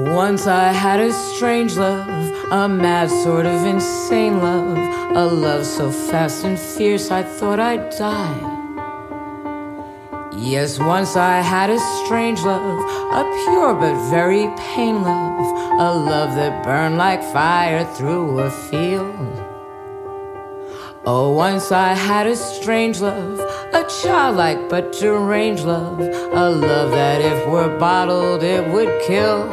Once I had a strange love, a mad sort of insane love, a love so fast and fierce I thought I'd die. Yes, once I had a strange love, a pure but very pain love, a love that burned like fire through a field. Oh, once I had a strange love, a childlike but deranged love, a love that if were bottled it would kill.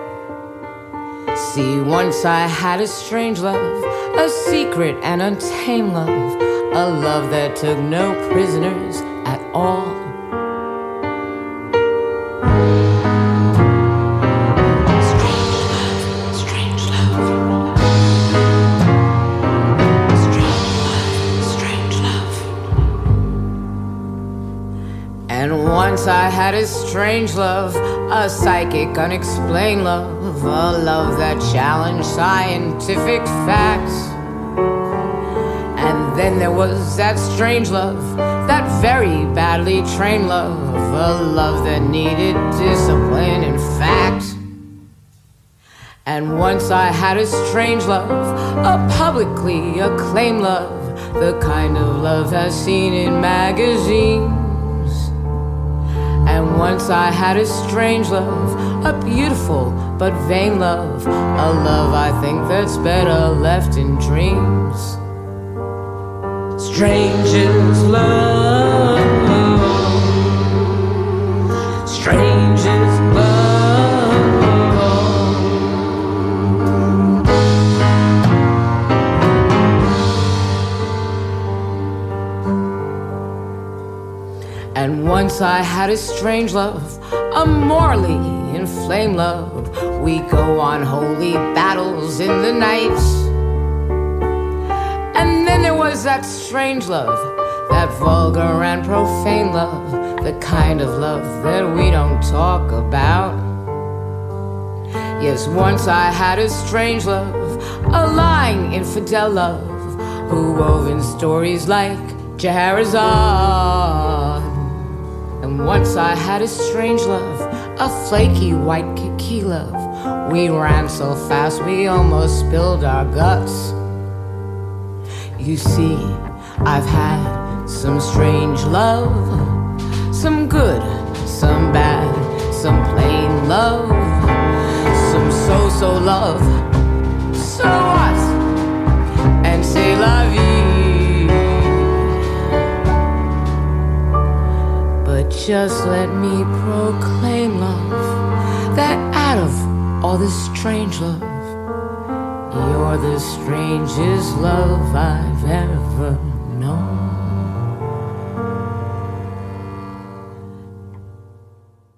See, once I had a strange love, a secret and untamed love, a love that took no prisoners at all. Once I had a strange love, a psychic, unexplained love, a love that challenged scientific facts. And then there was that strange love, that very badly trained love, a love that needed discipline and fact. And once I had a strange love, a publicly acclaimed love, the kind of love that's seen in magazines. And once I had a strange love, a beautiful but vain love, a love I think that's better left in dreams. Strange is love. Strange is love. And once I had a strange love, a morally inflamed love. We go on holy battles in the night. And then there was that strange love, that vulgar and profane love, the kind of love that we don't talk about. Yes, once I had a strange love, a lying infidel love, who wove in stories like Scheherazade. And once I had a strange love, a flaky white kiki love. We ran so fast we almost spilled our guts. You see, I've had some strange love, some good, some bad, some plain love, some so-so love. So what? And c'est la vie. But just let me proclaim, love, that out of all this strange love, you're the strangest love I've ever known.